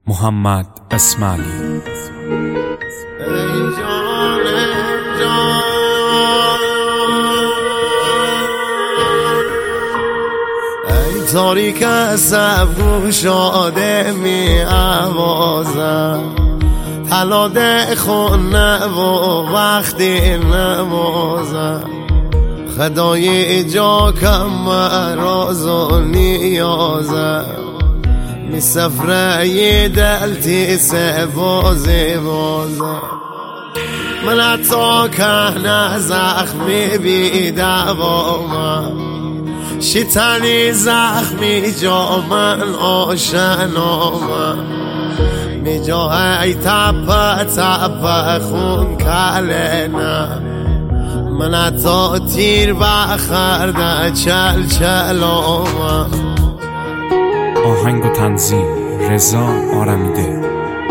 محمد اسماعیلی. ای تاریک صبر شاده می آوازم تلاده خونه و وقتی نمازم خدای جا کم راز و نیازم می سفره دلتی سه بازی بازم من حتی که زخمی بی دوامم شیطانی زخمی جا من آشنامم می جا ای تپ خون کلنم من حتی تیر بخرده چلامم. آهنگ و تنظیم رضا آرمیده.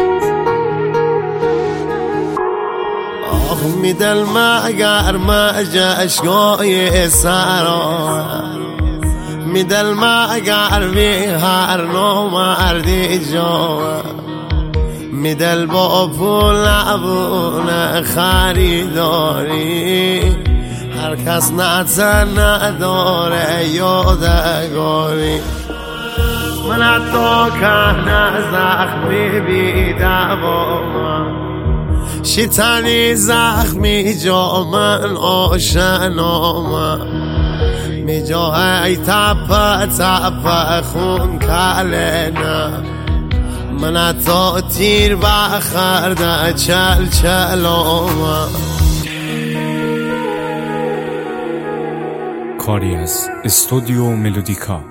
آخ می دل مگر مجشگاه سرا می دل مگر بی هر نامردی جا می دل با پول نبونه خریداری هر کس نتن نداره یادگاری من حتی که زخمی بی دوامم شیطانی زخمی جا من آشنامم می جا ای تپ خون کلنم من حتی تیر بخرده چلامم. کاری از استودیو ملودیکا.